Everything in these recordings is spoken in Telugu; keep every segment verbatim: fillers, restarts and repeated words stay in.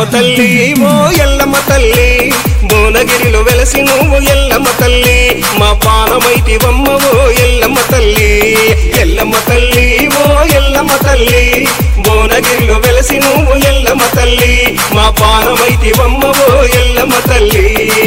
తల్లి ఓ ఎల్లమ్మ తల్లి భువనగిరిలో వెలసి నువ్వు ఎల్లమ్మ తల్లి మా పానమైతివమ్మ ఓ ఎల్లమ్మ తల్లి ఎల్లమ్మ తల్లి ఓ ఎల్లమ్మ తల్లి భువనగిరిలో వెలసి నువ్వు ఎల్లమ్మ తల్లి మా పానమైతివమ్మ ఓ ఎల్లమ్మ తల్లి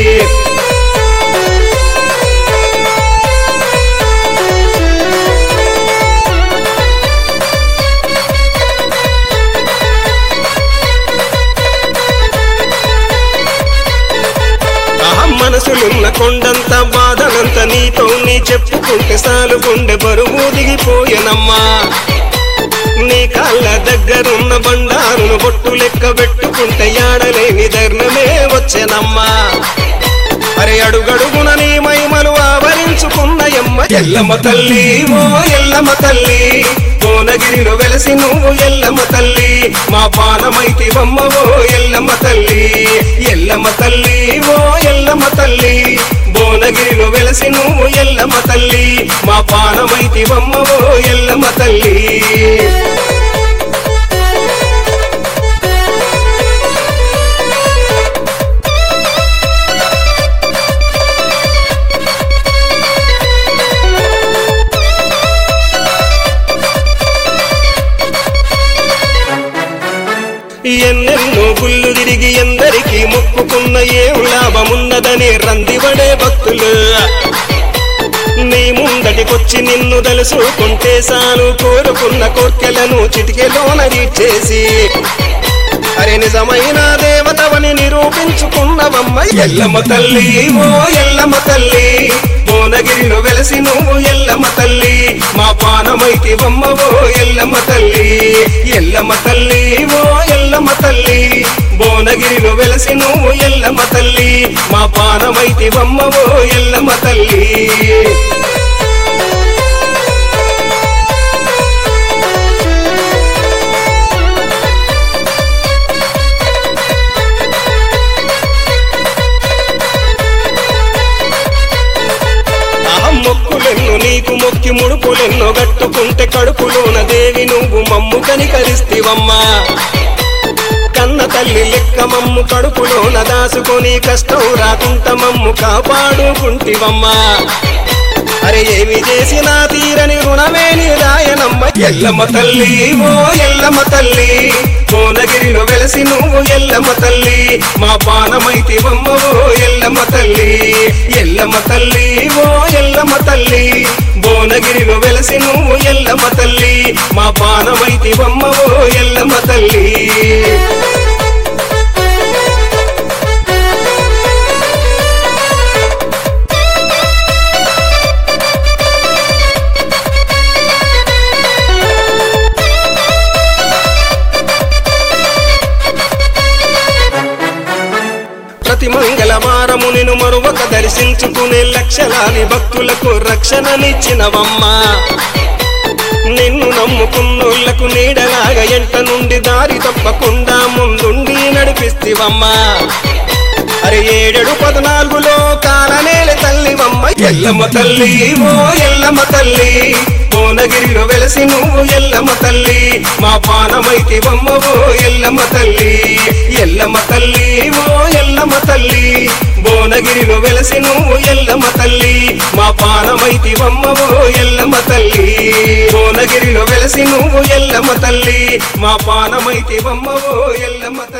మనసులున్న కొండంత బాధలంత నీతో నీ చెప్పుకుంటే సాలు గుండె బరువు దిగిపోయనమ్మా నీ కాళ్ళ దగ్గరున్న బండారును బొట్టు లెక్క పెట్టుకుంటే యాడలేని ధర్మమే వచ్చెనమ్మా అరే అడుగడుగున నీ మహిమలు ఆవరించుకున్న ఎమ్మ ఎల్లమ్మ తల్లి ఓ ఎల్లమ్మ తల్లి భువనగిరిలో వెలసి నువ్వు ఎల్లమ్మ తల్లి మా పానమైతివమ్మ ఓ ఎల్లమ్మ తల్లి ఎల్లమ్మ తల్లి ఓ ఎల్లమ్మ తల్లి భువనగిరిలో వెలసి నువ్వు ఎల్లమ్మ తల్లి మా పానమైతివమ్మ ఓ ఎల్లమ్మ తల్లి ఎన్నెన్నో గుళ్ళు తిరిగి ఎందరికీ మొక్కుకున్న ఏం లాభమున్నదని రందివడే భక్తులు నీ ముందటికొచ్చి నిన్ను తెలుసుకుంటే సాను కోరుకున్న కోర్కెలను చిటికెలోన తీర్చేసి అరే నిజమైన దేవతవని నిరూపించుకున్నవమ్మ ఎల్లమ్మ తల్లి ఓ ఎల్లమ్మ తల్లి భువనగిరిలో వెలసి నువ్వు ఎల్లమ్మ తల్లి మా పానమైతివమ్మ ఓ ఎల్లమ్మ తల్లి ఎల్లమ్మ తల్లి ఓ ఎల్లమ్మ తల్లి భువనగిరిలో వెలసి నువ్వు ఎల్లమ్మ తల్లి మా పానమైతివమ్మ ఓ ఎల్లమ్మ తల్లి మొక్కులెన్నో నీకు మొక్కి ముడుపులెన్నో గట్టుకుంటే కడుపులోన దేవి నువ్వు మమ్ము కనికరిస్తివమ్మా కన్న తల్లి లెక్క మమ్ము కడుపులోన దాసుకొని కష్టం రాకుంట మమ్ము కాపాడుకుంటివమ్మా అరే ఏమి చేసినా తీరని రుణమేని రాయనమ్మ ఎల్లమ్మ తల్లి ఓ ఎల్లమ్మ తల్లి భువనగిరిలో వెలసి నువ్వు ఎల్లమ్మ తల్లి మా పానమైతివమ్మ ఓ ఎల్లమ్మ తల్లి ఎల్లమ్మ తల్లి ఓ ఎల్లమ్మ తల్లి భువనగిరిలో వెలసి నువ్వు ఎల్లమ్మ తల్లి మా పానమైతివమ్మ ఓ ఎల్లమ్మ తల్లి ప్రతి మంగళవారము నిన్ను మరొక దర్శించుకునే లక్షలాది భక్తులకు రక్షణనిచ్చినవమ్మా నిన్ను నమ్ముకున్నోళ్లకు నీడలాగా ఎంట నుండి దారి తప్పకుండా ముందుండి నడిపిస్తివమ్మా అరే ఏడేడు పద్నాలుగులో కాలనేల తల్లివమ్మ ఎల్లమ్మ తల్లి ఓ ఎల్లమ్మ తల్లి భువనగిరిలో వెలసి నువ్వు ఎల్లమ్మ తల్లి మా పానమైతివమ్మ ఓ ఎల్లమ్మ తల్లి ఎల్లమ్మ తల్లి ఓ ఎల్లమ్మ తల్లి భువనగిరిలో వెలసి నువ్వు ఎల్లమ్మ తల్లి మా పానమైతివమ్మ ఓ ఎల్లమ్మ తల్లి భువనగిరిలో వెలసి నువ్వు ఎల్లమ్మ తల్లి మా పానమైతివమ్మ ఓ ఎల్లమ్మ